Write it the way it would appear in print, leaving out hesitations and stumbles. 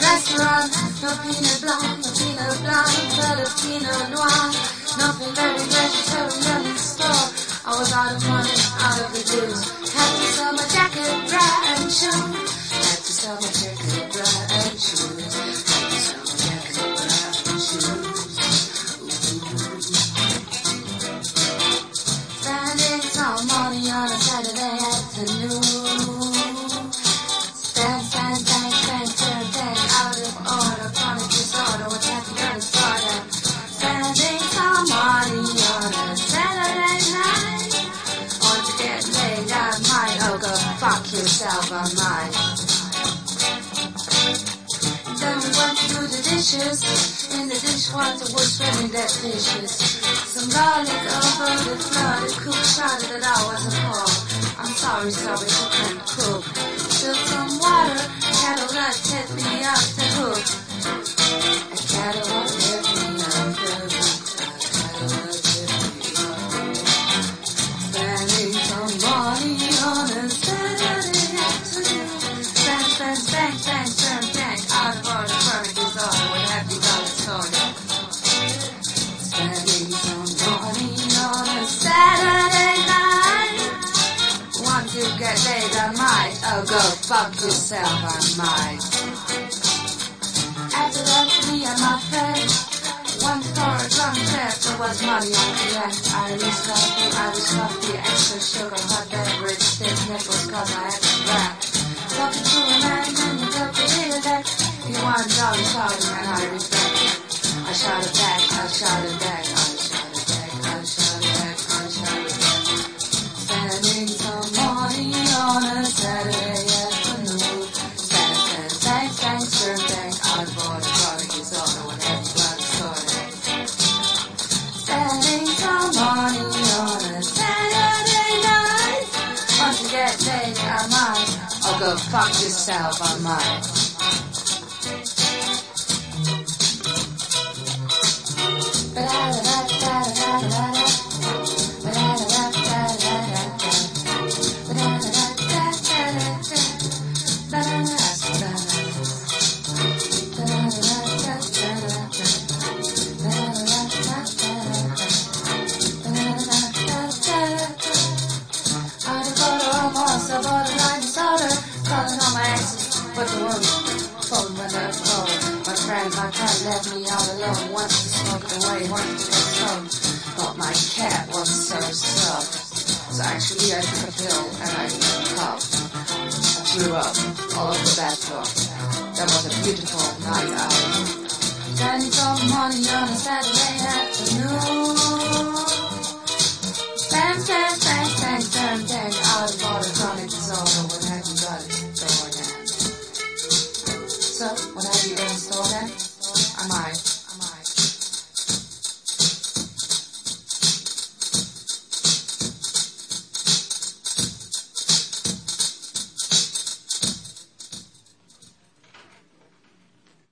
restaurant, no Pinot Blanc, but a Pinot Noir. Nothing very vegetarian in store. I was out of money, out of the juice. Had to sell my jacket, bra and shoes. Had to sell my jacket, bra and shoes. Had to sell my jacket, bra and shoes. Spending some money on a Saturday afternoon. Spend, turn, out of order, chronic disorder, what's happening on the starter. Spending some money on a Saturday night. Want to get laid, I might. Oh, go fuck yourself, I might. Then we went to do the dishes. In the dishwater was swimming dead fishes. Some garlic over the floor. The cook shouted that I was a whore. I'm sorry, who can't cook. Took some water. Cattle that set me up to hook. A cattle that set me up to hook. Spending some money on a Saturday afternoon. Spend, turn, out of order, chronic disorder, what have you got a soda? Spending some money on a Saturday night. Want to get laid, I might. Oh, go fuck yourself, I might. After that, me and my friend went for a drunk test. There was money on the left. Irish coffee, extra sugar, hot beverage, stiff nipples, cause I had to rap. Talking to a man and he took a little back. He wanted dollar shouting and I respect. I shouted back, I shouted back, I shouted back, I shouted back, I shouted back. Spending some money on a Saturday afternoon. Spend, turn, out of order, chronic disorder, whatever you want to sort it. Spending some money on a Saturday night. Want to get laid, I might. Oh, go fuck yourself, I might. I bought a line disorder, calling all my exes, but the one phone went up cold. My friend left me all alone, wants to smoke it away, wants to get some. But my cat was so soft. So actually I took a pill and I coughed. I threw up all over the bathroom. That was a beautiful night out.